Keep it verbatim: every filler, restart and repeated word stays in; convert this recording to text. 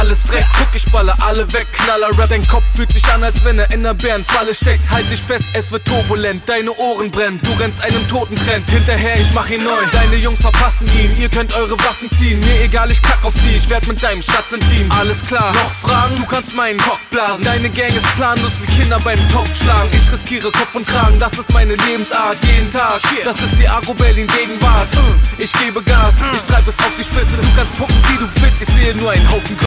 alles Dreck. Guck, ich baller alle weg, Knaller Rap. Dein Kopf fühlt sich an, als wenn er in der Bärenfalle steckt. Halt dich fest, es wird turbulent, deine Ohren brennen. Du rennst einem toten Trend hinterher, ich mach ihn neu. Deine Jungs verpassen ihn, ihr könnt eure Waffen ziehen. Mir egal, ich kack auf sie, ich werd mit deinem Schatz intim. Alles klar, noch Fragen? Du kannst meinen Cock blasen. Deine Gang ist planlos wie Kinder beim Topf schlagen. Ich riskiere Kopf und Kragen, das ist meine Lebensart, jeden Tag. Das ist die Agro Berlin Gegenwart. Ich gebe Gas, ich treib es auf die Spitze. Du kannst pucken, wie du willst, ich sehe nur einen Haufen